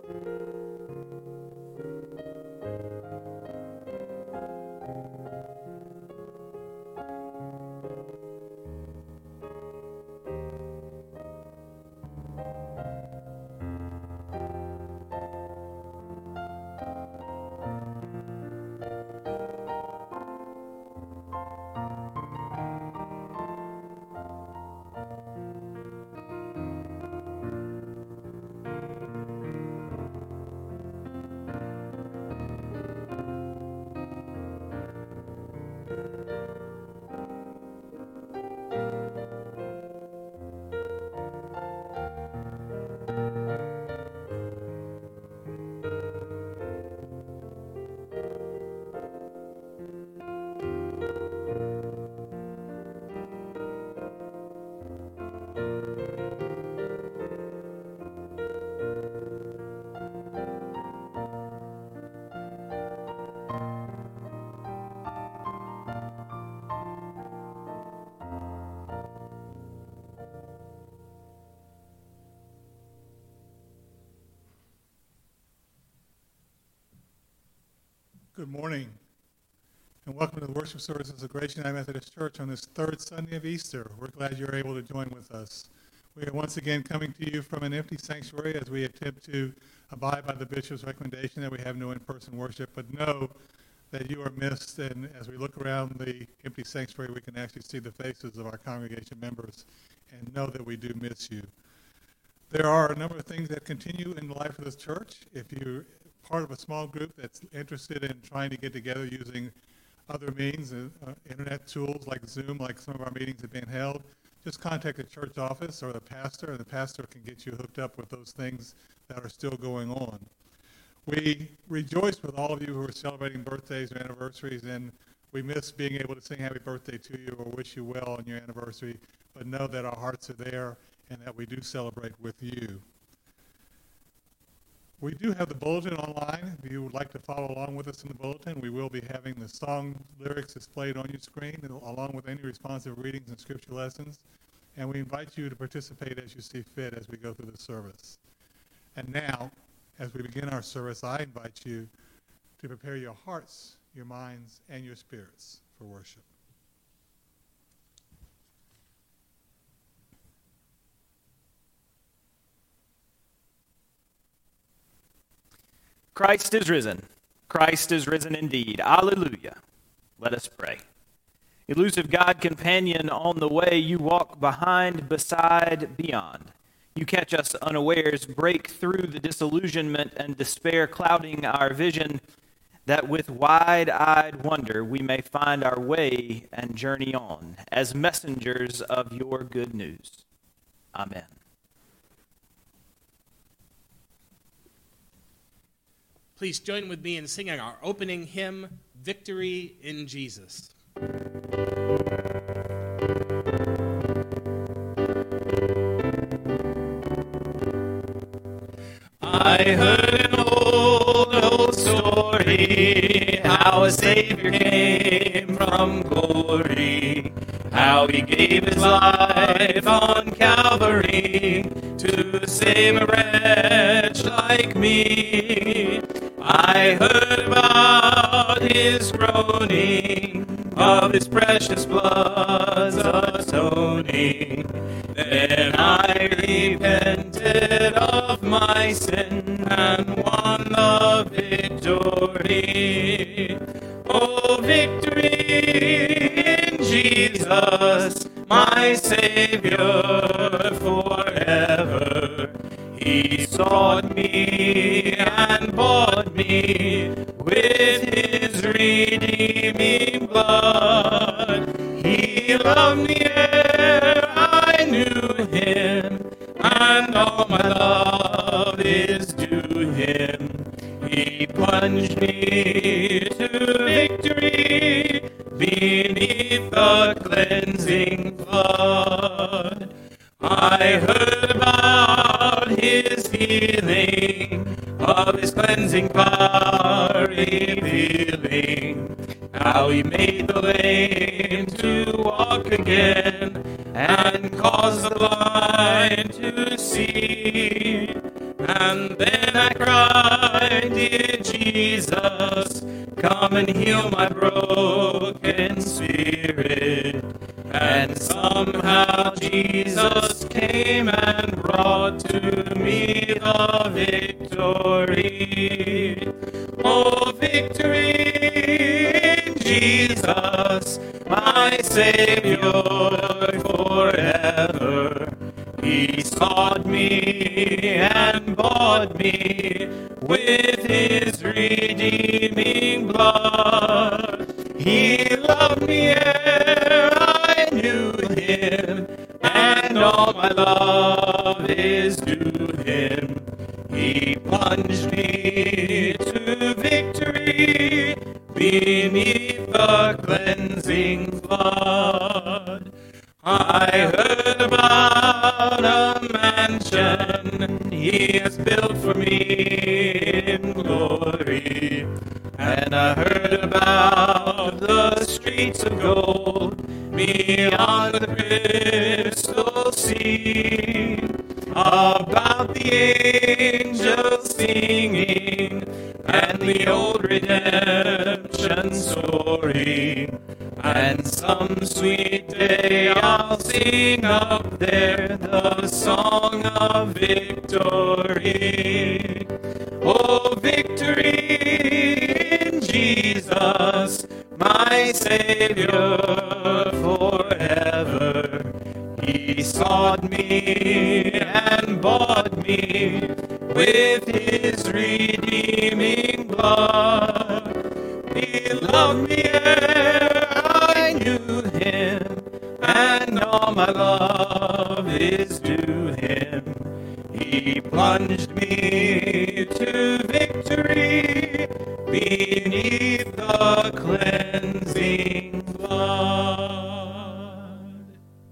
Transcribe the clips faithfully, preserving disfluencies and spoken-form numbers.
Good morning, and welcome to the worship services of Grace United Methodist Church on this third Sunday of Easter. We're glad you're able to join with us. We are once again coming to you from an empty sanctuary as we attempt to abide by the bishop's recommendation that we have no in-person worship, but know that you are missed, and as we look around the empty sanctuary, we can actually see the faces of our congregation members and know that we do miss you. There are a number of things that continue in the life of this church. If you're part of a small group that's interested in trying to get together using other means, uh, uh, internet tools like Zoom, like some of our meetings have been held, just contact the church office or the pastor, and the pastor can get you hooked up with those things that are still going on. We rejoice with all of you who are celebrating birthdays or anniversaries, and we miss being able to sing happy birthday to you or wish you well on your anniversary, but know that our hearts are there and that we do celebrate with you. We do have the bulletin online. If you would like to follow along with us in the bulletin, we will be having the song lyrics displayed on your screen, along with any responsive readings and scripture lessons. And we invite you to participate as you see fit as we go through the service. And now, as we begin our service, I invite you to prepare your hearts, your minds, and your spirits for worship. Christ is risen. Christ is risen indeed. Alleluia. Let us pray. Elusive God, companion on the way, you walk behind, beside, beyond. You catch us unawares, break through the disillusionment and despair clouding our vision, that with wide-eyed wonder we may find our way and journey on as messengers of your good news. Amen. Please join with me in singing our opening hymn, Victory in Jesus. I heard an old, old story, how a Savior came from glory, how he gave his life on Calvary to save a wretch like me. I heard about his groaning, of his precious blood's atoning. Then I repented of my sin and won the victory. Oh, victory in Jesus, my Savior forever. He sought me and bought me with his redeeming blood. He loved me ere I knew him, and all my love is due him. He plunged me to victory beneath the cleansing flood. I heard about his healing, of his cleansing power revealing, how he made the lame to walk again, and caused the blind to see, And then I cried, dear Jesus, come and heal my broken spirit. And somehow Jesus came and brought to me the victory. Oh, victory in Jesus, my Savior forever. He sought me and bought me with his redeeming blood. He loved me ere I knew him, and all my love is due him. He plunged me to victory beneath the cleansing flood. I heard about a mansion he has built for me in glory, and I heard about the streets of gold beyond the crystal sea, about the angels singing and the old redemption story. And some sweet day I'll sing up there the song of victory. Oh, victory in Jesus, my Savior forever. He sought me and bought me with his redeeming blood. He loved me ere I knew him, and all my love is due him. He plunged me to victory beneath the cleansing flood.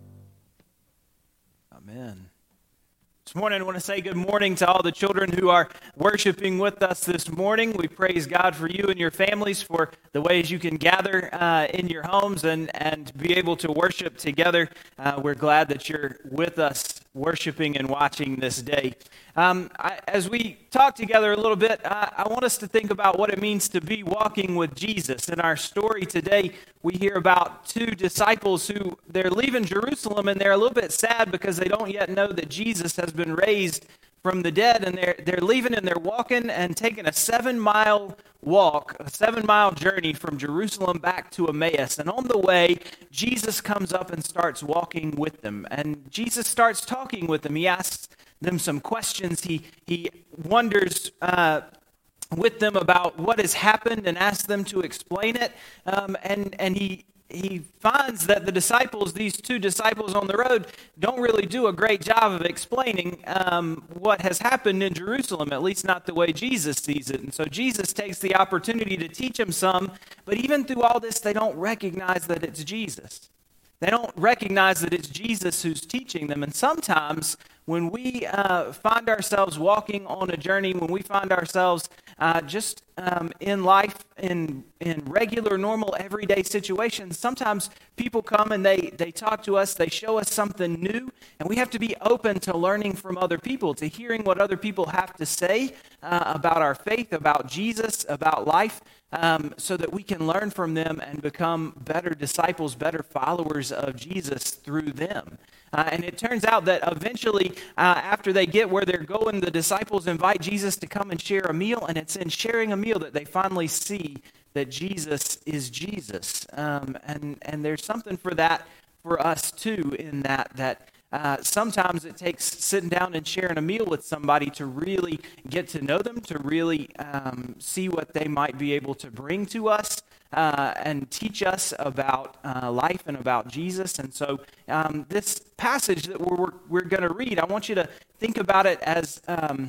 Amen. This morning, I want to say good morning to all the children who are worshiping with us this morning. We praise God for you and your families, for the ways you can gather uh, in your homes and, and be able to worship together. Uh, we're glad that you're with us worshiping and watching this day. Um, I, as we talk together a little bit, I, I want us to think about what it means to be walking with Jesus. In our story today, we hear about two disciples who they're leaving Jerusalem, and they're a little bit sad because they don't yet know that Jesus has been raised from the dead, and they're they're leaving and they're walking and taking a seven mile walk, a seven mile journey from Jerusalem back to Emmaus. And on the way, Jesus comes up and starts walking with them, and Jesus starts talking with them. He asks them some questions. He he wonders uh, with them about what has happened and asks them to explain it. Um, and and he. He finds that the disciples, these two disciples on the road, don't really do a great job of explaining um, what has happened in Jerusalem, at least not the way Jesus sees it. And so Jesus takes the opportunity to teach them some, but even through all this, they don't recognize that it's Jesus. They don't recognize that it's Jesus who's teaching them. And sometimes when we uh, find ourselves walking on a journey, when we find ourselves uh, just um, in life, in in regular, normal, everyday situations, sometimes people come and they, they talk to us, they show us something new, and we have to be open to learning from other people, to hearing what other people have to say uh, about our faith, about Jesus, about life, um, so that we can learn from them and become better disciples, better followers of Jesus through them. Uh, and it turns out that eventually, uh, after they get where they're going, the disciples invite Jesus to come and share a meal, and it's in sharing a meal that they finally see that Jesus is Jesus. Um, and, and there's something for that for us, too, in that, that uh, sometimes it takes sitting down and sharing a meal with somebody to really get to know them, to really um, see what they might be able to bring to us. Uh, and teach us about uh, life and about Jesus. And so um, this passage that we're, we're, we're going to read, I want you to think about it as, um,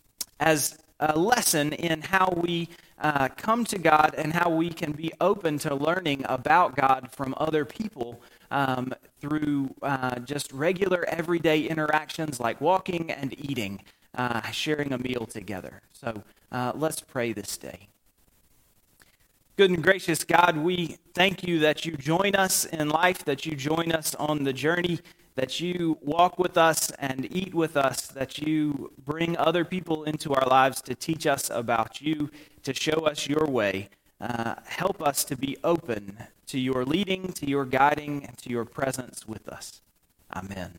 as a lesson in how we uh, come to God and how we can be open to learning about God from other people um, through uh, just regular everyday interactions like walking and eating, uh, sharing a meal together. So uh, let's pray this day. Good and gracious God, we thank you that you join us in life, that you join us on the journey that you walk with us and eat with us, that you bring other people into our lives to teach us about you, to show us your way. Uh, help us to be open to your leading, to your guiding, and to your presence with us. Amen.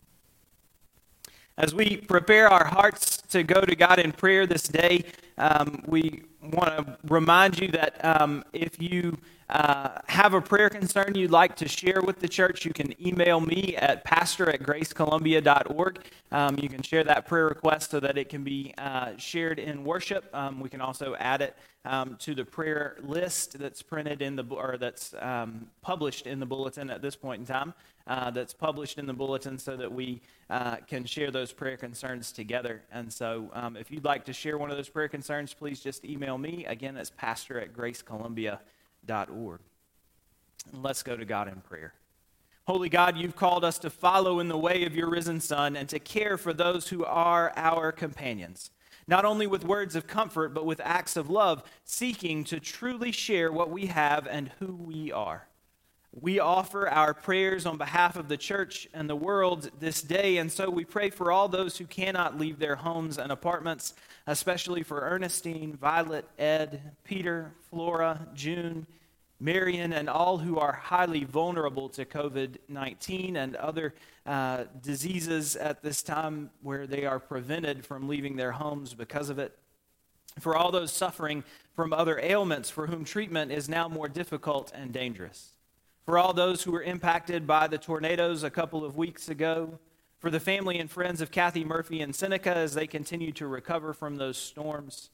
As we prepare our hearts to go to God in prayer this day, um, we want to remind you that um, if you uh, have a prayer concern you'd like to share with the church, you can email me at pastor at grace columbia dot org. Um, you can share that prayer request so that it can be uh, shared in worship. Um, we can also add it um, to the prayer list that's printed in the or that's um, published in the bulletin at this point in time. Uh, that's published in the bulletin so that we uh, can share those prayer concerns together. And so um, if you'd like to share one of those prayer concerns, please just email me. Again, that's pastor at grace columbia dot org. And let's go to God in prayer. Holy God, you've called us to follow in the way of your risen Son and to care for those who are our companions, not only with words of comfort, but with acts of love, seeking to truly share what we have and who we are. We offer our prayers on behalf of the church and the world this day, and so we pray for all those who cannot leave their homes and apartments, especially for Ernestine, Violet, Ed, Peter, Flora, June, Marion, and all who are highly vulnerable to covid nineteen and other uh, diseases at this time where they are prevented from leaving their homes because of it. For all those suffering from other ailments for whom treatment is now more difficult and dangerous. For all those who were impacted by the tornadoes a couple of weeks ago, for the family and friends of Kathy Murphy and Seneca as they continue to recover from those storms,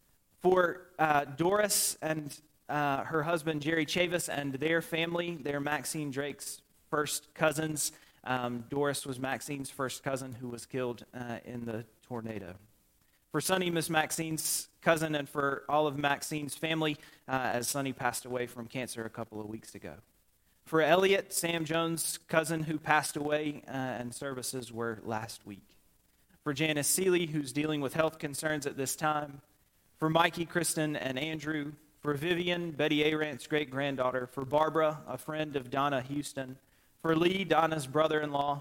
for uh, Doris and uh, her husband Jerry Chavis and their family, they're Maxine Drake's first cousins. Um, Doris was Maxine's first cousin who was killed uh, in the tornado. For Sonny, Miss Maxine's cousin, and for all of Maxine's family uh, as Sonny passed away from cancer a couple of weeks ago. For Elliot, Sam Jones' cousin who passed away uh, and services were last week. For Janice Seeley, who's dealing with health concerns at this time. For Mikey, Kristen, and Andrew. For Vivian, Betty Arant's great-granddaughter. For Barbara, a friend of Donna Houston. For Lee, Donna's brother-in-law.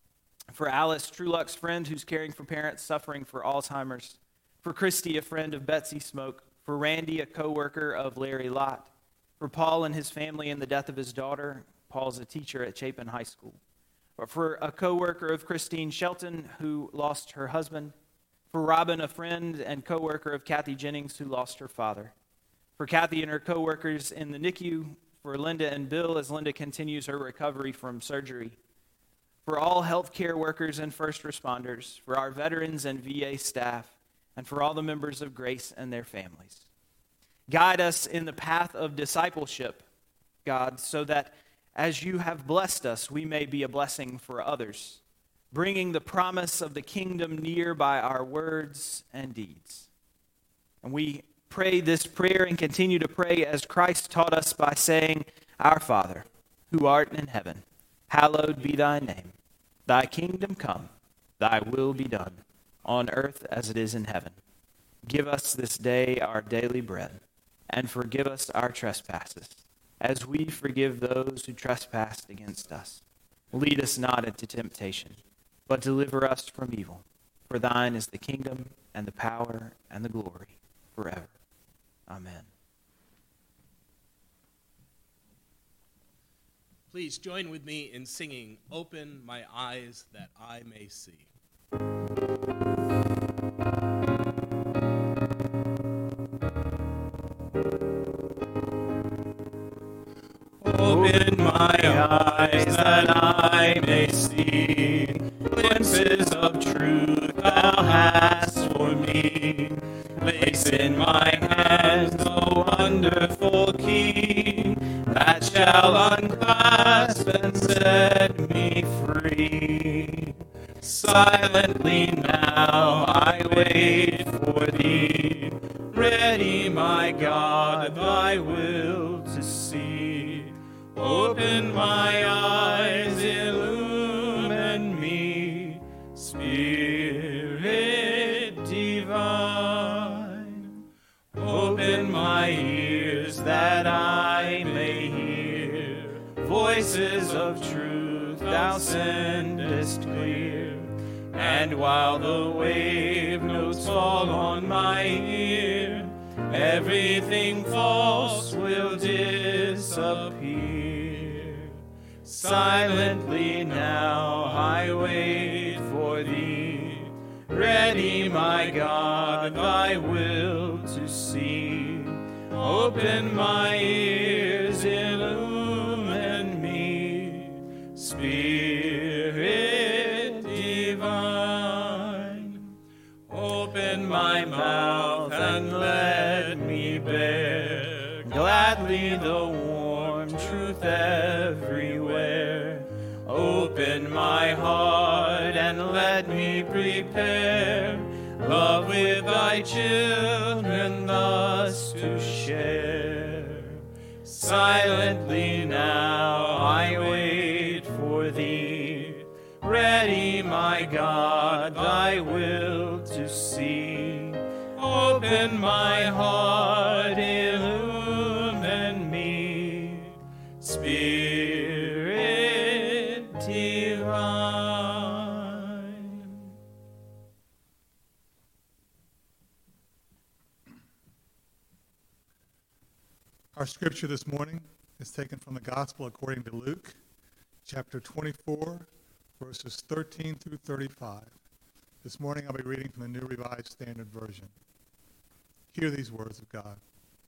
For Alice, Truluck's friend who's caring for parents suffering for Alzheimer's. For Christy, a friend of Betsy Smoke. For Randy, a co-worker of Larry Lott. For Paul and his family and the death of his daughter. Paul's a teacher at Chapin High School. Or for a co-worker of Christine Shelton who lost her husband. For Robin, a friend and co-worker of Kathy Jennings who lost her father. For Kathy and her co-workers in the N I C U. For Linda and Bill as Linda continues her recovery from surgery. For all healthcare workers and first responders. For our veterans and V A staff. And for all the members of Grace and their families. Guide us in the path of discipleship, God, so that as you have blessed us, we may be a blessing for others, bringing the promise of the kingdom near by our words and deeds. And we pray this prayer and continue to pray as Christ taught us by saying, Our Father, who art in heaven, hallowed be thy name. Thy kingdom come, thy will be done, on earth as it is in heaven. Give us this day our daily bread. And forgive us our trespasses, as we forgive those who trespass against us. Lead us not into temptation, but deliver us from evil. For thine is the kingdom, and the power, and the glory, forever. Amen. Please join with me in singing, Open My Eyes That I May See. Open my eyes that I may see glimpses of truth thou hast for me. Place in my hands the wonderful key that shall unclasp and set me free. Silently now I wait for thee, ready, my God, thy will to see. Open my eyes, illumine me, Spirit divine. Open my ears that I may hear voices of truth thou sendest clear. And while the wave notes fall on my ear, everything false will disappear. Silently now I wait for thee, ready, my God, thy will to see. Open my ears, illumine me, Spirit divine. Open my mouth and let me bear gladly the warm truth everywhere. Open my heart and let me prepare love with thy children thus to share. Silently now I wait for thee, ready, my God, thy will to see. Open my heart, illumine me, Spirit divine. Our scripture this morning is taken from the Gospel according to Luke, chapter twenty-four, verses thirteen through thirty-five. This morning I'll be reading from the New Revised Standard Version. Hear these words of God.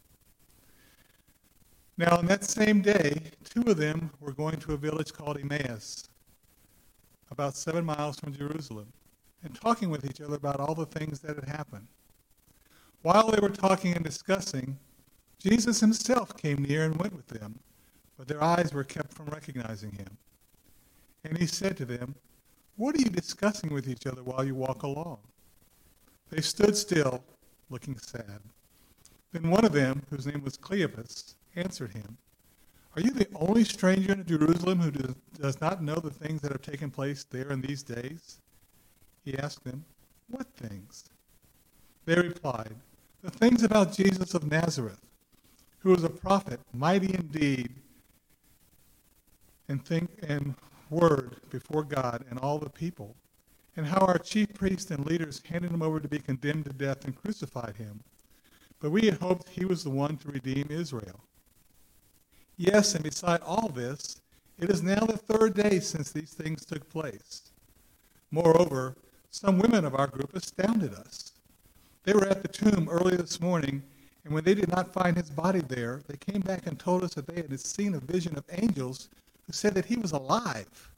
Now on that same day, two of them were going to a village called Emmaus, about seven miles from Jerusalem, and talking with each other about all the things that had happened. While they were talking and discussing, Jesus himself came near and went with them, but their eyes were kept from recognizing him. And he said to them, "What are you discussing with each other while you walk along?" They stood still, looking sad. Then one of them, whose name was Cleopas, answered him, "Are you the only stranger in Jerusalem who does, does not know the things that have taken place there in these days?" He asked them, "What things?" They replied, "The things about Jesus of Nazareth, who was a prophet, mighty in deed and think and word before God and all the people, and how our chief priests and leaders handed him over to be condemned to death and crucified him. But we had hoped he was the one to redeem Israel. Yes, and beside all this, it is now the third day since these things took place. Moreover, some women of our group astounded us. They were at the tomb early this morning, and when they did not find his body there, they came back and told us that they had seen a vision of angels who said that he was alive.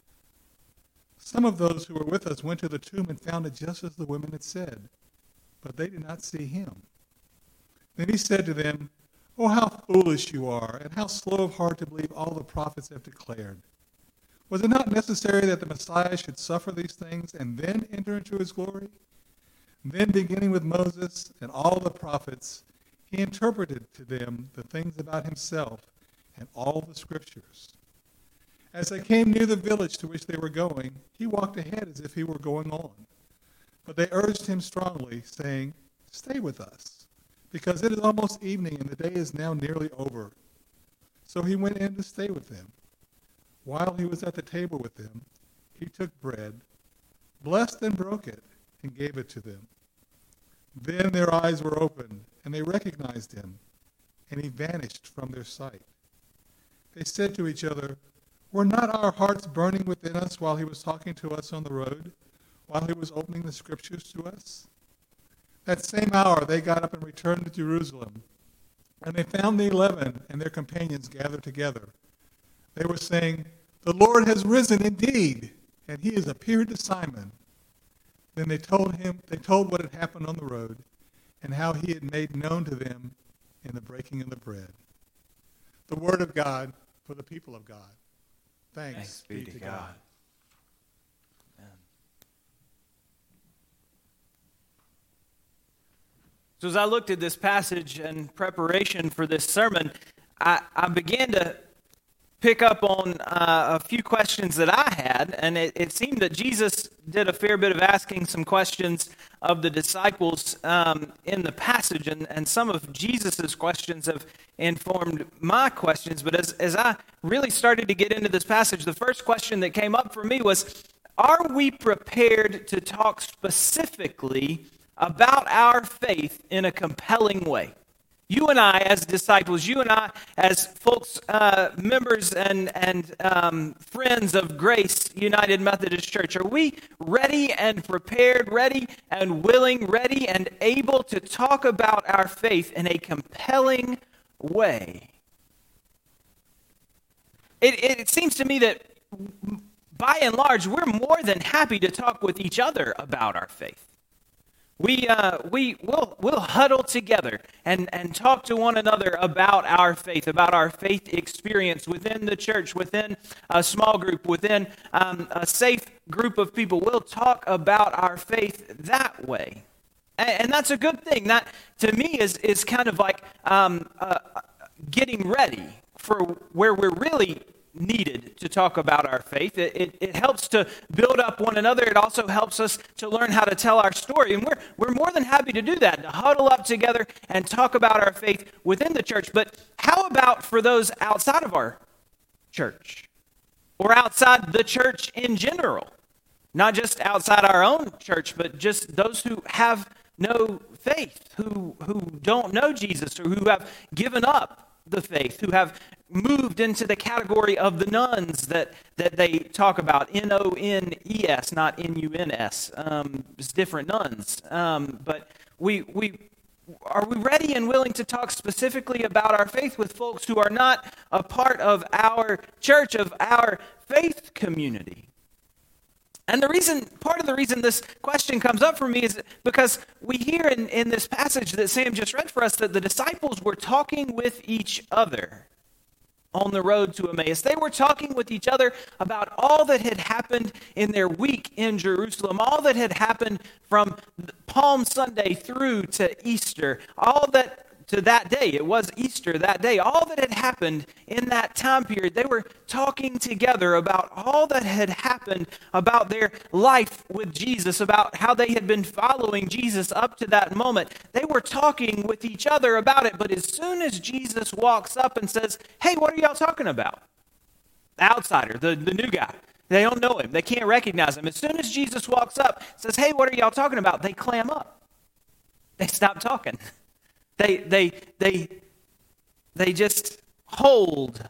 Some of those who were with us went to the tomb and found it just as the women had said, but they did not see him." Then he said to them, "Oh, how foolish you are, and how slow of heart to believe all the prophets have declared. Was it not necessary that the Messiah should suffer these things and then enter into his glory?" Then, beginning with Moses and all the prophets, he interpreted to them the things about himself and all the scriptures. As they came near the village to which they were going, he walked ahead as if he were going on. But they urged him strongly, saying, "Stay with us, because it is almost evening and the day is now nearly over." So he went in to stay with them. While he was at the table with them, he took bread, blessed and broke it, and gave it to them. Then their eyes were opened, and they recognized him, and he vanished from their sight. They said to each other, "Were not our hearts burning within us while he was talking to us on the road, while he was opening the scriptures to us?" That same hour they got up and returned to Jerusalem, and they found the eleven and their companions gathered together. They were saying, "The Lord has risen indeed, and he has appeared to Simon." Then they told him, they told what had happened on the road, and how he had made known to them in the breaking of the bread. The word of God for the people of God. Thanks, Thanks be to God. God. Amen. So as I looked at this passage in preparation for this sermon, I, I began to pick up on uh, a few questions that I had, and it, it seemed that Jesus did a fair bit of asking some questions of the disciples um, in the passage, and, and some of Jesus's questions have informed my questions. But as, as I really started to get into this passage, the first question that came up for me was, are we prepared to talk specifically about our faith in a compelling way? You and I as disciples, you and I as folks, uh, members and, and um, friends of Grace United Methodist Church, are we ready and prepared, ready and willing, ready and able to talk about our faith in a compelling way? It, it, it seems to me that by and large, we're more than happy to talk with each other about our faith. We uh, we will we'll huddle together and, and talk to one another about our faith, about our faith experience within the church, within a small group, within um, a safe group of people. We'll talk about our faith that way, and, and that's a good thing. That to me is is kind of like um, uh, getting ready for where we're really needed to talk about our faith. It, it, it helps to build up one another. It also helps us to learn how to tell our story. And we're, we're more than happy to do that, to huddle up together and talk about our faith within the church. But how about for those outside of our church or outside the church in general? Not just outside our own church, but just those who have no faith, who, who don't know Jesus, or who have given up the faith, who have moved into the category of the nuns that, that they talk about, N O N E S, not N U N S. Um, it's different nuns. Um, but we we are we ready and willing to talk specifically about our faith with folks who are not a part of our church, of our faith community? And the reason, part of the reason this question comes up for me is because we hear in, in this passage that Sam just read for us that the disciples were talking with each other on the road to Emmaus. They were talking with each other about all that had happened in their week in Jerusalem, all that had happened from Palm Sunday through to Easter, all that to that day. It was Easter that day. All that had happened in that time period, they were talking together about all that had happened about their life with Jesus, about how they had been following Jesus up to that moment. They were talking with each other about it, but as soon as Jesus walks up and says, "Hey, what are y'all talking about?" The outsider, the, the new guy. They don't know him. They can't recognize him. As soon as Jesus walks up, says, "Hey, what are y'all talking about?" They clam up. They stop talking. They they they they just hold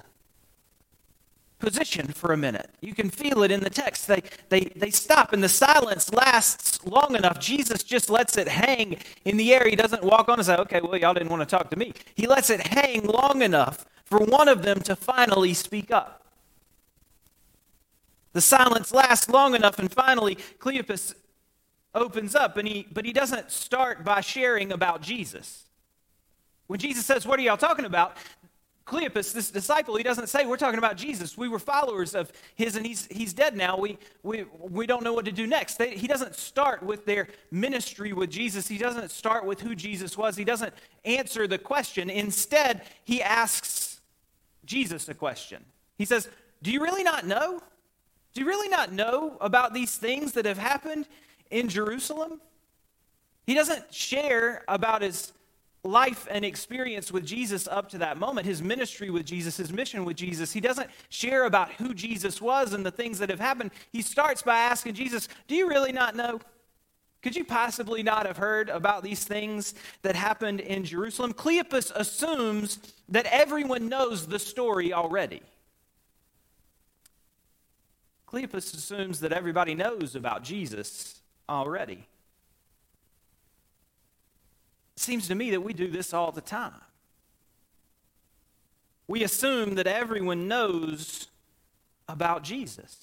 position for a minute. You can feel it in the text. They they they stop, and the silence lasts long enough. Jesus just lets it hang in the air. He doesn't walk on and say, "Okay, well, y'all didn't want to talk to me." He lets it hang long enough for one of them to finally speak up. The silence lasts long enough, and finally Cleopas opens up, and he but he doesn't start by sharing about Jesus. When Jesus says, "What are y'all talking about?" Cleopas, this disciple, he doesn't say, "We're talking about Jesus. We were followers of his, and he's he's dead now. We we we don't know what to do next." They, he doesn't start with their ministry with Jesus. He doesn't start with who Jesus was. He doesn't answer the question. Instead, he asks Jesus a question. He says, "Do you really not know? Do you really not know about these things that have happened in Jerusalem?" He doesn't share about his life and experience with Jesus up to that moment, his ministry with Jesus, his mission with Jesus. He doesn't share about who Jesus was and the things that have happened. He starts by asking Jesus, "Do you really not know? Could you possibly not have heard about these things that happened in Jerusalem?" Cleopas assumes that everyone knows the story already. Cleopas assumes that everybody knows about Jesus already. It seems to me that we do this all the time. We assume that everyone knows about Jesus.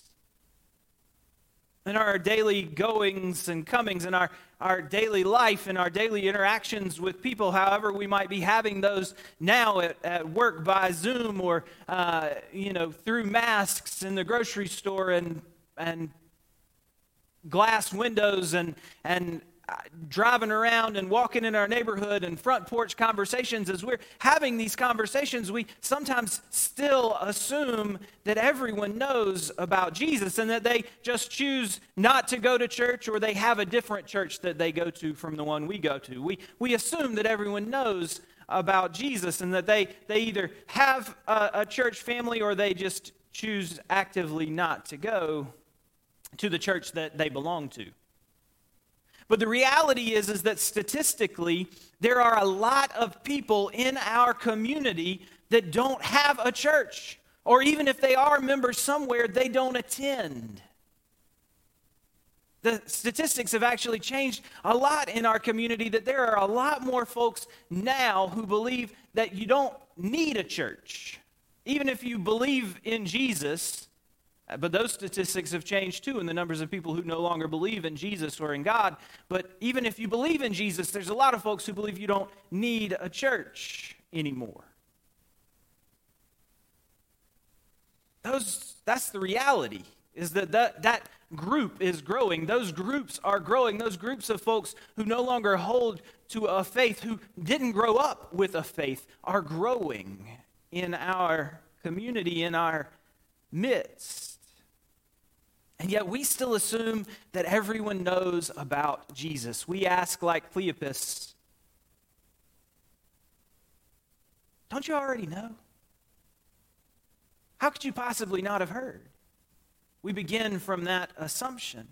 In our daily goings and comings, in our, our daily life, in our daily interactions with people, however we might be having those now at, at work by Zoom or uh, you know through masks in the grocery store and and glass windows and and driving around and walking in our neighborhood and front porch conversations, as we're having these conversations, we sometimes still assume that everyone knows about Jesus and that they just choose not to go to church, or they have a different church that they go to from the one we go to. We, we assume that everyone knows about Jesus and that they, they either have a, a church family or they just choose actively not to go to the church that they belong to. But the reality is, is that statistically, there are a lot of people in our community that don't have a church. Or even if they are members somewhere, they don't attend. The statistics have actually changed a lot in our community, that there are a lot more folks now who believe that you don't need a church. Even if you believe in Jesus. But those statistics have changed too in the numbers of people who no longer believe in Jesus or in God. But even if you believe in Jesus, there's a lot of folks who believe you don't need a church anymore. Those, that's the reality, is that, that that group is growing. Those groups are growing. Those groups of folks who no longer hold to a faith, who didn't grow up with a faith, are growing in our community, in our midst. And yet we still assume that everyone knows about Jesus. We ask like Cleopas, don't you already know? How could you possibly not have heard? We begin from that assumption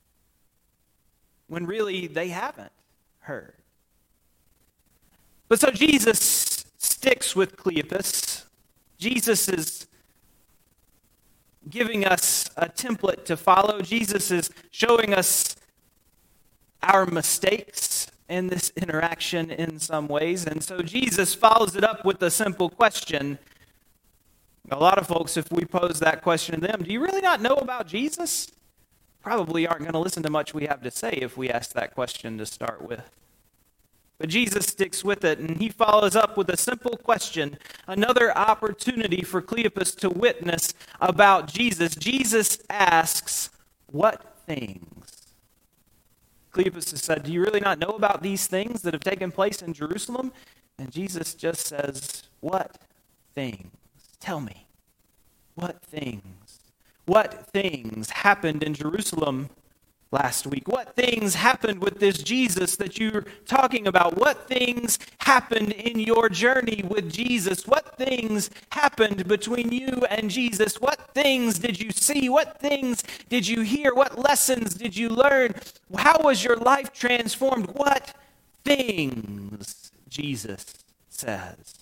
when really they haven't heard. But so Jesus sticks with Cleopas. Jesus is giving us a template to follow. Jesus is showing us our mistakes in this interaction in some ways. And so Jesus follows it up with a simple question. A lot of folks, if we pose that question to them, do you really not know about Jesus? Probably aren't going to listen to much we have to say if we ask that question to start with. But Jesus sticks with it, and he follows up with a simple question, another opportunity for Cleopas to witness about Jesus. Jesus asks, what things? Cleopas has said, do you really not know about these things that have taken place in Jerusalem? And Jesus just says, what things? Tell me, what things? What things happened in Jerusalem last week? What things happened with this Jesus that you're talking about? What things happened in your journey with Jesus? What things happened between you and Jesus? What things did you see? What things did you hear? What lessons did you learn? How was your life transformed? What things? Jesus says.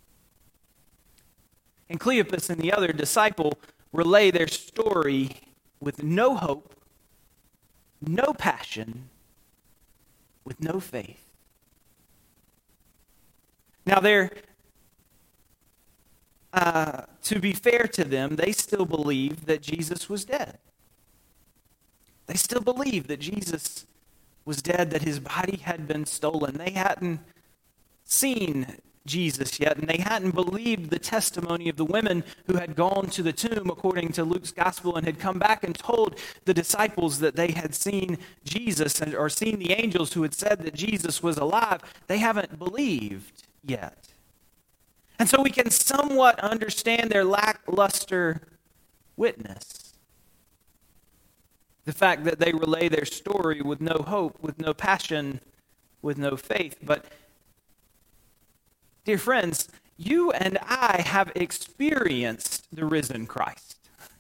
And Cleopas and the other disciple relay their story with no hope, no passion, with no faith. Now, they're, uh, to be fair to them, they still believe that Jesus was dead. They still believe that Jesus was dead, that his body had been stolen. They hadn't seen Jesus yet, and they hadn't believed the testimony of the women who had gone to the tomb according to Luke's gospel and had come back and told the disciples that they had seen Jesus or seen the angels who had said that Jesus was alive. They haven't believed yet. And so we can somewhat understand their lackluster witness. The fact that they relay their story with no hope, with no passion, with no faith. But dear friends, you and I have experienced the risen Christ.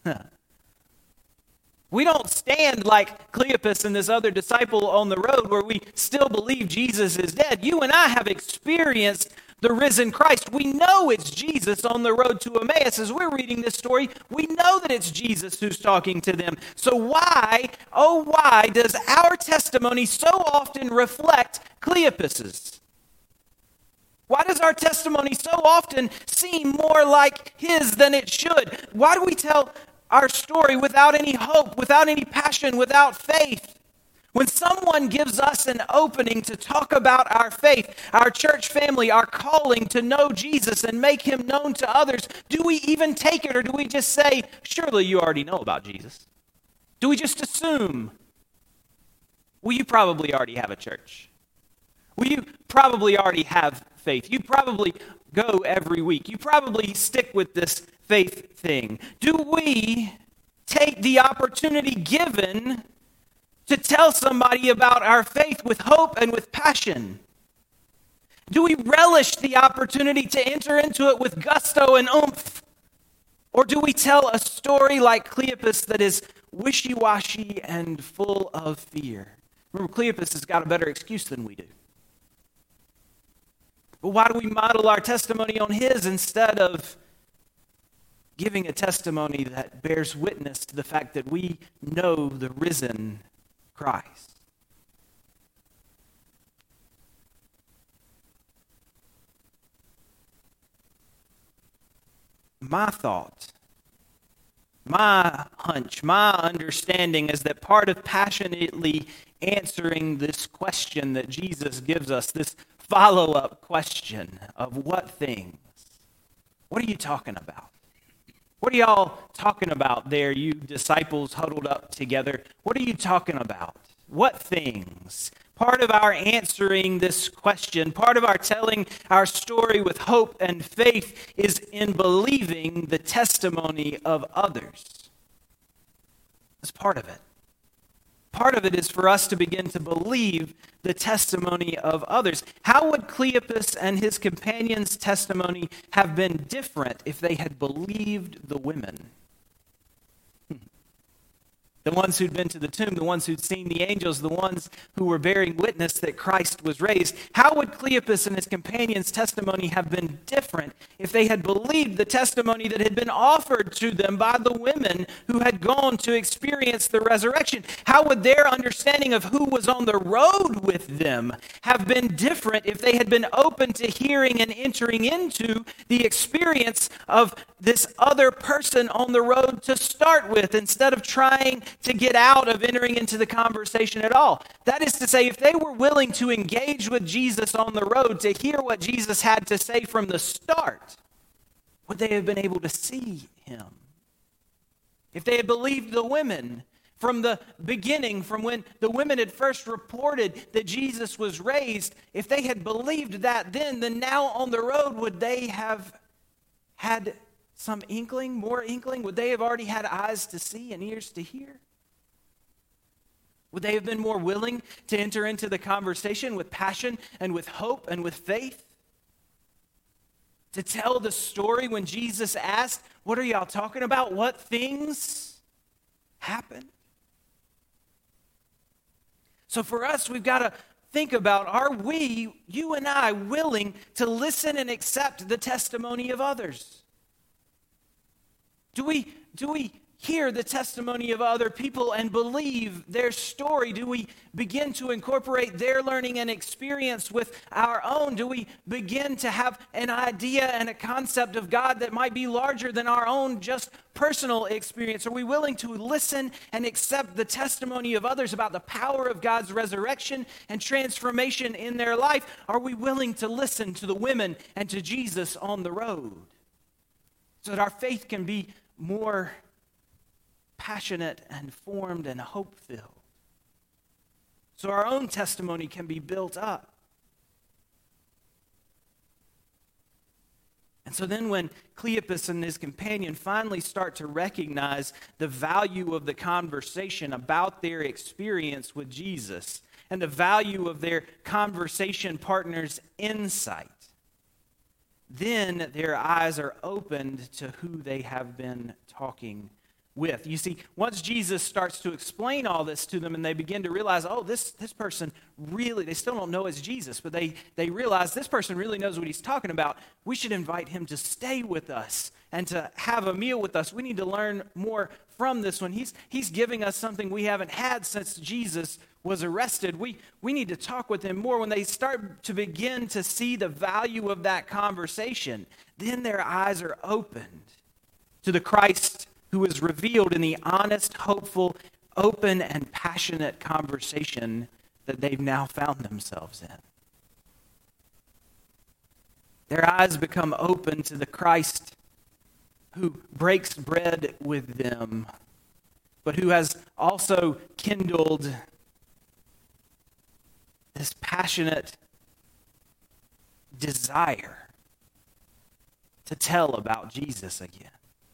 We don't stand like Cleopas and this other disciple on the road where we still believe Jesus is dead. You and I have experienced the risen Christ. We know it's Jesus on the road to Emmaus. As we're reading this story, we know that it's Jesus who's talking to them. So why, oh why, does our testimony so often reflect Cleopas's? Why does our testimony so often seem more like his than it should? Why do we tell our story without any hope, without any passion, without faith? When someone gives us an opening to talk about our faith, our church family, our calling to know Jesus and make him known to others, do we even take it, or do we just say, surely you already know about Jesus? Do we just assume Well, you probably already have a church. Well, you probably already have faith. You probably go every week. You probably stick with this faith thing. Do we take the opportunity given to tell somebody about our faith with hope and with passion? Do we relish the opportunity to enter into it with gusto and oomph? Or do we tell a story like Cleopas that is wishy-washy and full of fear? Remember, Cleopas has got a better excuse than we do. But why do we model our testimony on his instead of giving a testimony that bears witness to the fact that we know the risen Christ? My thought, my hunch, my understanding is that part of passionately answering this question that Jesus gives us, this follow-up question of what things, what are you talking about? What are y'all talking about there, you disciples huddled up together? What are you talking about? What things? Part of our answering this question, part of our telling our story with hope and faith is in believing the testimony of others. That's part of it. Part of it is for us to begin to believe the testimony of others. How would Cleopas and his companions' testimony have been different if they had believed the women? The ones who'd been to the tomb, the ones who'd seen the angels, the ones who were bearing witness that Christ was raised. How would Cleopas and his companions' testimony have been different if they had believed the testimony that had been offered to them by the women who had gone to experience the resurrection? How would their understanding of who was on the road with them have been different if they had been open to hearing and entering into the experience of this other person on the road to start with, instead of trying to get out of entering into the conversation at all? That is to say, if they were willing to engage with Jesus on the road to hear what Jesus had to say from the start, would they have been able to see him? If they had believed the women from the beginning, from when the women had first reported that Jesus was raised, if they had believed that then, then now on the road, would they have had some inkling, more inkling? Would they have already had eyes to see and ears to hear? Would they have been more willing to enter into the conversation with passion and with hope and with faith? To tell the story when Jesus asked, what are y'all talking about? What things happened? So for us, we've got to think about, are we, you and I, willing to listen and accept the testimony of others? Do we, do we hear the testimony of other people and believe their story? Do we begin to incorporate their learning and experience with our own? Do we begin to have an idea and a concept of God that might be larger than our own just personal experience? Are we willing to listen and accept the testimony of others about the power of God's resurrection and transformation in their life? Are we willing to listen to the women and to Jesus on the road so that our faith can be more passionate and formed and hope-filled, so our own testimony can be built up? And so then when Cleopas and his companion finally start to recognize the value of the conversation about their experience with Jesus and the value of their conversation partner's insight, then their eyes are opened to who they have been talking with. You see, once Jesus starts to explain all this to them and they begin to realize, oh, this, this person really, they still don't know it's Jesus, but they, they realize this person really knows what he's talking about. We should invite him to stay with us and to have a meal with us. We need to learn more from this one. He's, he's giving us something we haven't had since Jesus was arrested. We, we need to talk with him more. When they start to begin to see the value of that conversation, then their eyes are opened to the Christ who is revealed in the honest, hopeful, open, and passionate conversation that they've now found themselves in. Their eyes become open to the Christ who breaks bread with them, but who has also kindled passionate desire to tell about Jesus again.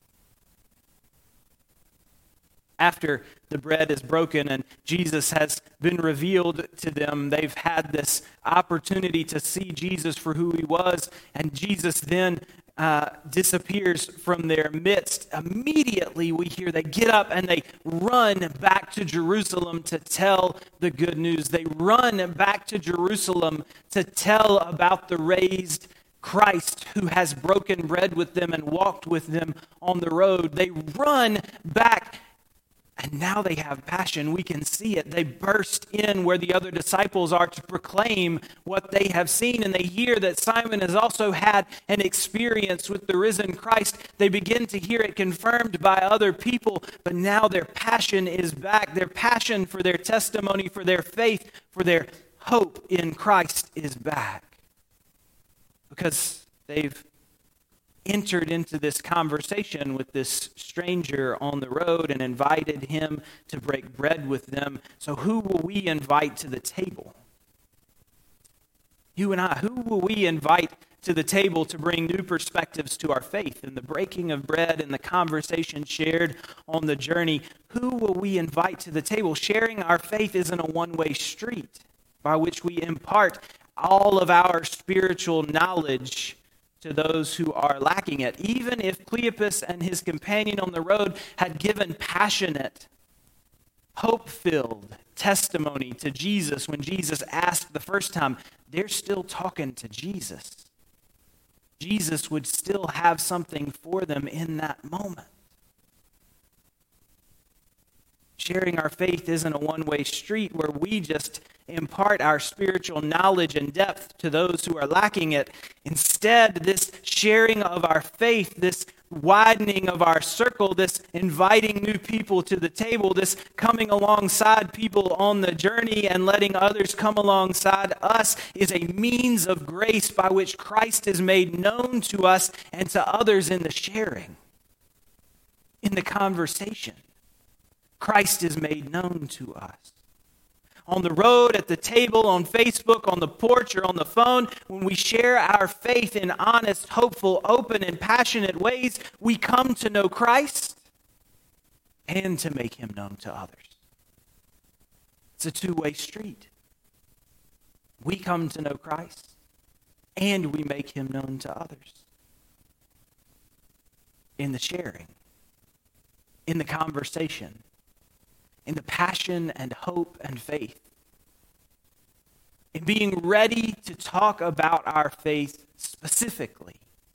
After the bread is broken and Jesus has been revealed to them, they've had this opportunity to see Jesus for who he was, and Jesus then uh, disappears from their midst. Immediately we hear they get up and they run back to Jerusalem to tell the good news. They run back to Jerusalem to tell about the raised Christ who has broken bread with them and walked with them on the road. They run back. And now they have passion. We can see it. They burst in where the other disciples are to proclaim what they have seen. And they hear that Simon has also had an experience with the risen Christ. They begin to hear it confirmed by other people. But now their passion is back. Their passion for their testimony, for their faith, for their hope in Christ is back. Because they've entered into this conversation with this stranger on the road and invited him to break bread with them. So who will we invite to the table? You and I, who will we invite to the table to bring new perspectives to our faith and the breaking of bread and the conversation shared on the journey? Who will we invite to the table? Sharing our faith isn't a one-way street by which we impart all of our spiritual knowledge to those who are lacking it. Even if Cleopas and his companion on the road had given passionate, hope-filled testimony to Jesus when Jesus asked the first time, they're still talking to Jesus. Jesus would still have something for them in that moment. Sharing our faith isn't a one-way street where we just impart our spiritual knowledge and depth to those who are lacking it. Instead, this sharing of our faith, this widening of our circle, this inviting new people to the table, this coming alongside people on the journey and letting others come alongside us is a means of grace by which Christ is made known to us and to others in the sharing, in the conversation. Christ is made known to us. On the road, at the table, on Facebook, on the porch, or on the phone, when we share our faith in honest, hopeful, open, and passionate ways, we come to know Christ and to make him known to others. It's a two-way street. We come to know Christ and we make him known to others. In the sharing, in the conversation, in the passion and hope and faith, in being ready to talk about our faith specifically,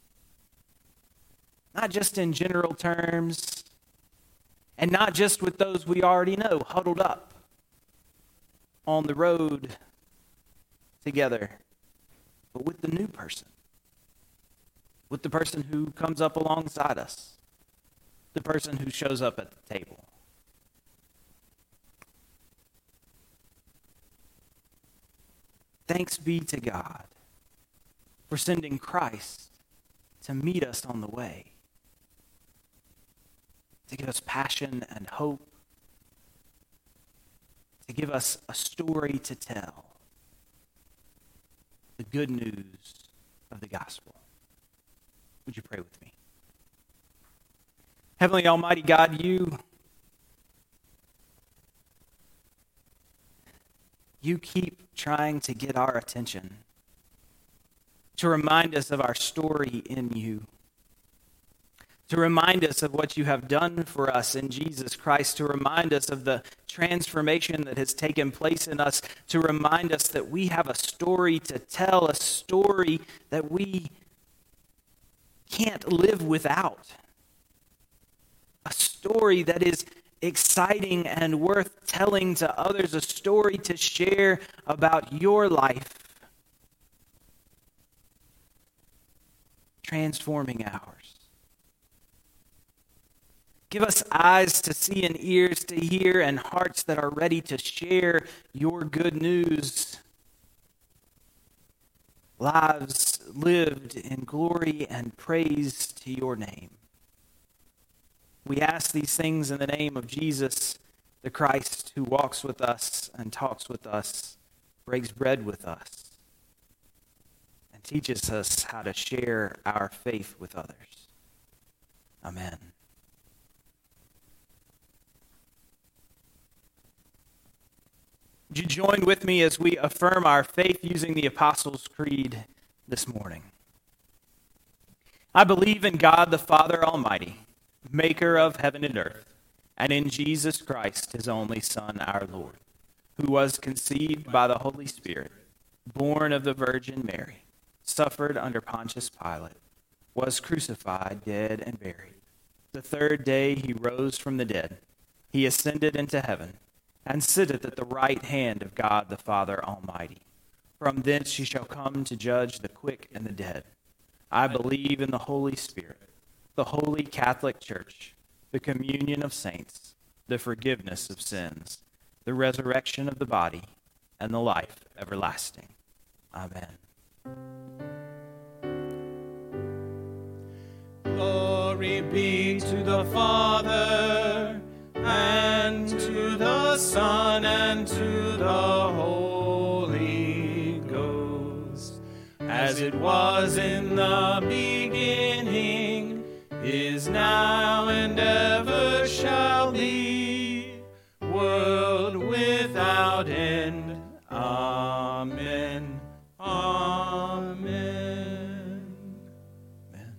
not just in general terms, and not just with those we already know, huddled up on the road together, but with the new person, with the person who comes up alongside us, the person who shows up at the table. Thanks be to God for sending Christ to meet us on the way, to give us passion and hope, to give us a story to tell, the good news of the gospel. Would you pray with me? Heavenly Almighty God, you You keep trying to get our attention, to remind us of our story in you, to remind us of what you have done for us in Jesus Christ, to remind us of the transformation that has taken place in us, to remind us that we have a story to tell, a story that we can't live without, a story that is exciting and worth telling to others, a story to share about your life, transforming ours. Give us eyes to see and ears to hear and hearts that are ready to share your good news. Lives lived in glory and praise to your name. We ask these things in the name of Jesus, the Christ who walks with us and talks with us breaks bread with us, and teaches us how to share our faith with others. Amen. Would you join with me as we affirm our faith using the Apostles' Creed this morning? I believe in God the Father Almighty, maker of heaven and earth, and in Jesus Christ, his only Son, our Lord, who was conceived by the Holy Spirit, born of the Virgin Mary, suffered under Pontius Pilate, was crucified, dead, and buried. The third day he rose from the dead. He ascended into heaven, and sitteth at the right hand of God the Father Almighty. From thence he shall come to judge the quick and the dead. I believe in the Holy Spirit, the holy Catholic Church, the communion of saints, the forgiveness of sins, the resurrection of the body, and the life everlasting. Amen. Glory be to the Father, and to the Son, and to the Holy Ghost, as it was in the beginning, is now, and ever shall be, world without end. Amen. Amen. Amen.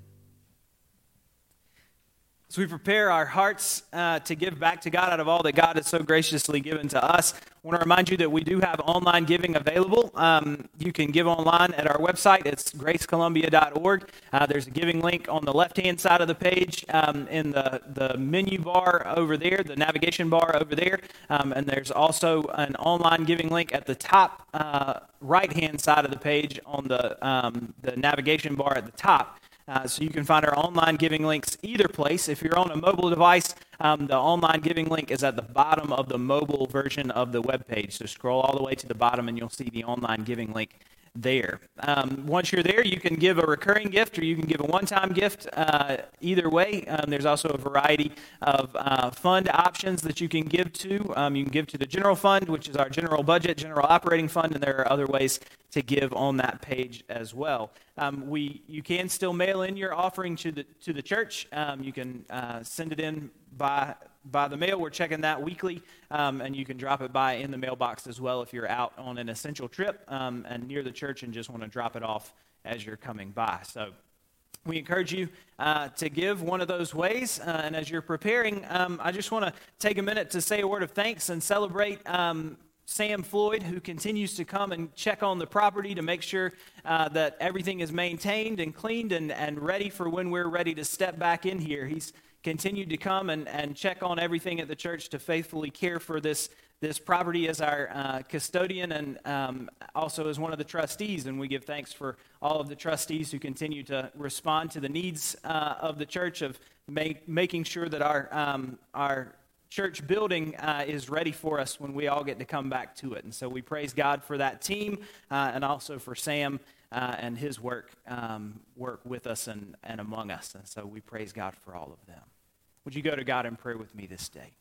As we prepare our hearts uh, to give back to God out of all that God has so graciously given to us, I want to remind you that we do have online giving available. Um, you can give online at our website. It's grace columbia dot org. Uh, there's a giving link on the left-hand side of the page um, in the, the menu bar over there, the navigation bar over there. Um, and there's also an online giving link at the top uh, right-hand side of the page on the, um, the navigation bar at the top. Uh, so you can find our online giving links either place. If you're on a mobile device, um, the online giving link is at the bottom of the mobile version of the web page. So scroll all the way to the bottom and you'll see the online giving link there. Um, once you're there, you can give a recurring gift or you can give a one-time gift. Uh, either way, um, there's also a variety of uh, fund options that you can give to. Um, you can give to the general fund, which is our general budget, general operating fund, and there are other ways to give on that page as well. Um, we you can still mail in your offering to the to the church. Um, you can uh, send it in by by the mail. We're checking that weekly, um, and you can drop it by in the mailbox as well if you're out on an essential trip um, and near the church and just want to drop it off as you're coming by. So we encourage you uh, to give one of those ways, uh, and as you're preparing, um, I just want to take a minute to say a word of thanks and celebrate um, Sam Floyd, who continues to come and check on the property to make sure uh, that everything is maintained and cleaned and, and ready for when we're ready to step back in here. He's continued to come and, and check on everything at the church to faithfully care for this this property as our uh, custodian and um, also as one of the trustees. And we give thanks for all of the trustees who continue to respond to the needs uh, of the church of make, making sure that our um, our church building uh, is ready for us when we all get to come back to it. And so we praise God for that team uh, and also for Sam uh, and his work um, work with us and, and among us. And so we praise God for all of them. Would you go to God in prayer with me this day?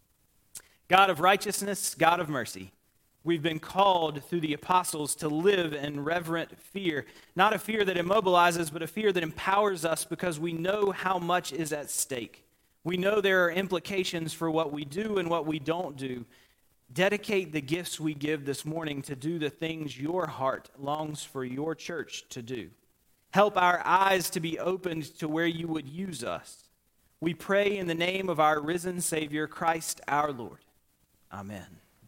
God of righteousness, God of mercy, we've been called through the apostles to live in reverent fear, not a fear that immobilizes, but a fear that empowers us because we know how much is at stake. We know there are implications for what we do and what we don't do. Dedicate the gifts we give this morning to do the things your heart longs for your church to do. Help our eyes to be opened to where you would use us. We pray in the name of our risen Savior, Christ our Lord. Amen.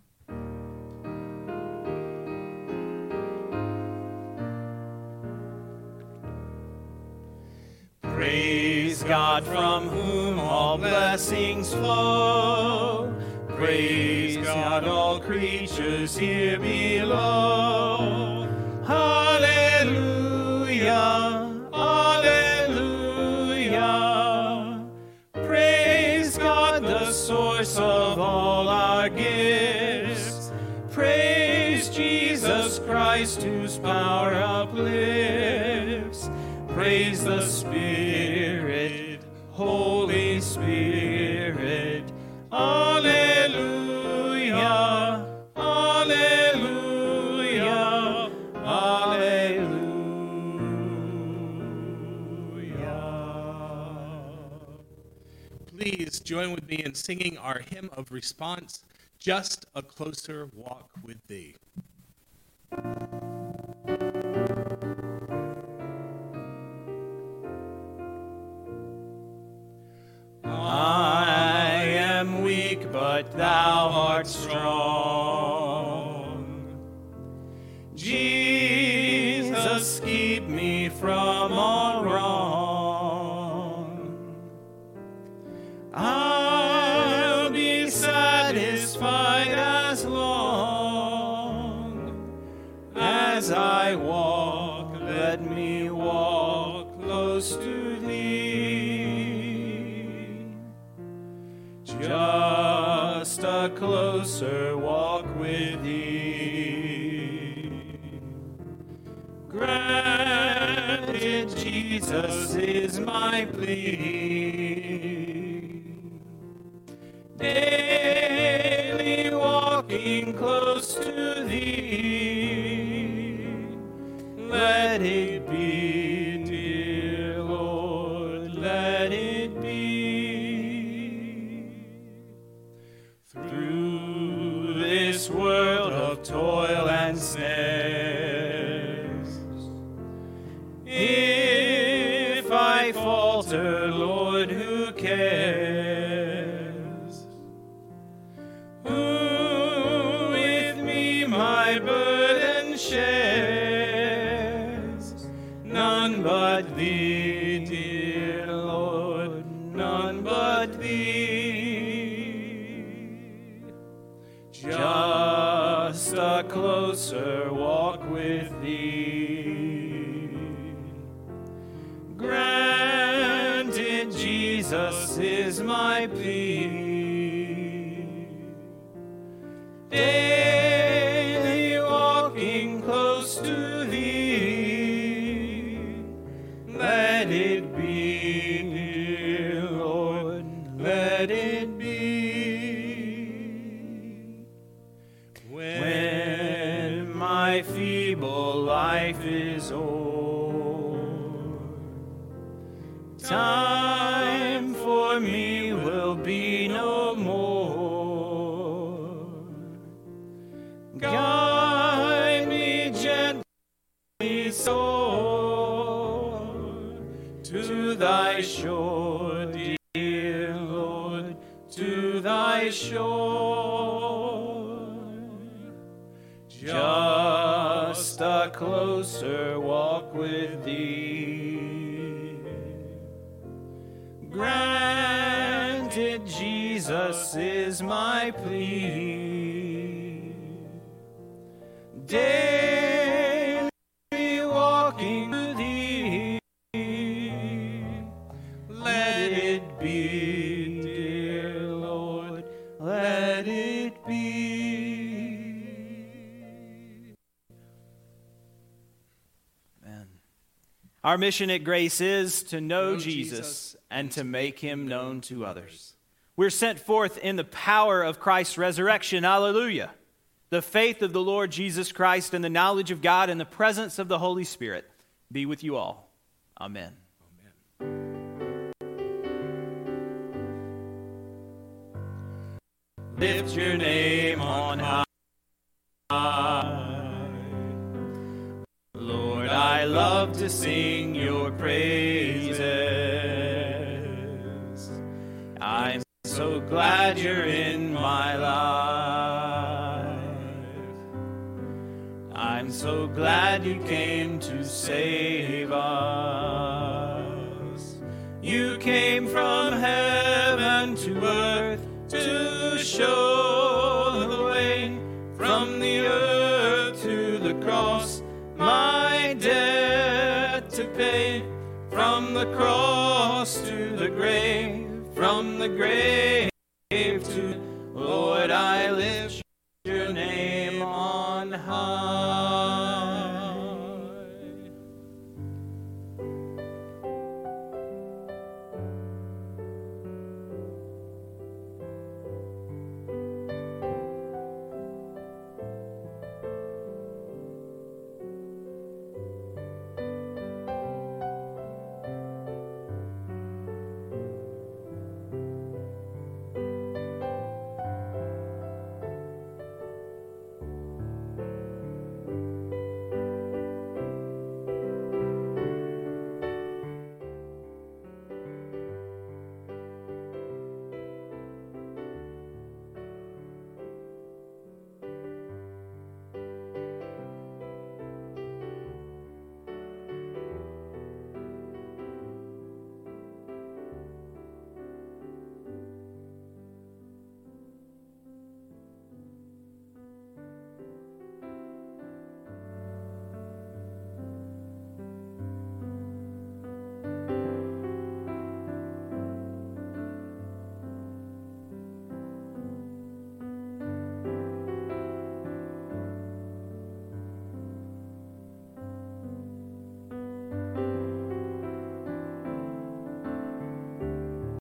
Praise God from whom all blessings flow. Praise God all creatures here below. Hallelujah, hallelujah. Praise God the source of all our gifts. Praise Jesus Christ whose power uplifts. Praise the Spirit, Holy Spirit. Alleluia, alleluia. please join with me in singing our hymn of response, Just a Closer Walk with Thee. I am weak, but thou art strong. Jesus, keep me from all wrong. I'll be satisfied as long as I walk. Let me walk close to Thee. Just a closer walk with Thee. Granted, Jesus is my plea. Daily walking close to Thee. Let it be, dear Lord, let it be. Through this world of toil and snares, if I falter, Lord, who cares? Who with me my burden shares? None but Thee, dear Lord, none but Thee. Just a closer walk with Thee. Granted, Jesus is my plea. Daily walking close to Thee. Let it be, dear Lord, let it be. When my feeble life is o'er, time for me will be no more. Guide me gently, soar to Thy shore, dear Lord, to Thy shore. Just a closer walk with Thee. Granted, Jesus is my plea. Daily walking to Thee. Let it be, dear Lord, let it be. Amen. Our mission at Grace is to know, Know Jesus, Jesus and to make him known to others. We're sent forth in the power of Christ's resurrection. Hallelujah. The faith of the Lord Jesus Christ and the knowledge of God and the presence of the Holy Spirit be with you all. Amen. Lift your name on high. Lord, I love to sing your praises. I'm so glad you're in my life. I'm so glad you came to save us. You came from heaven to earth to show the way, from the earth to the cross, my debt to pay, from the cross to the grave, from the grave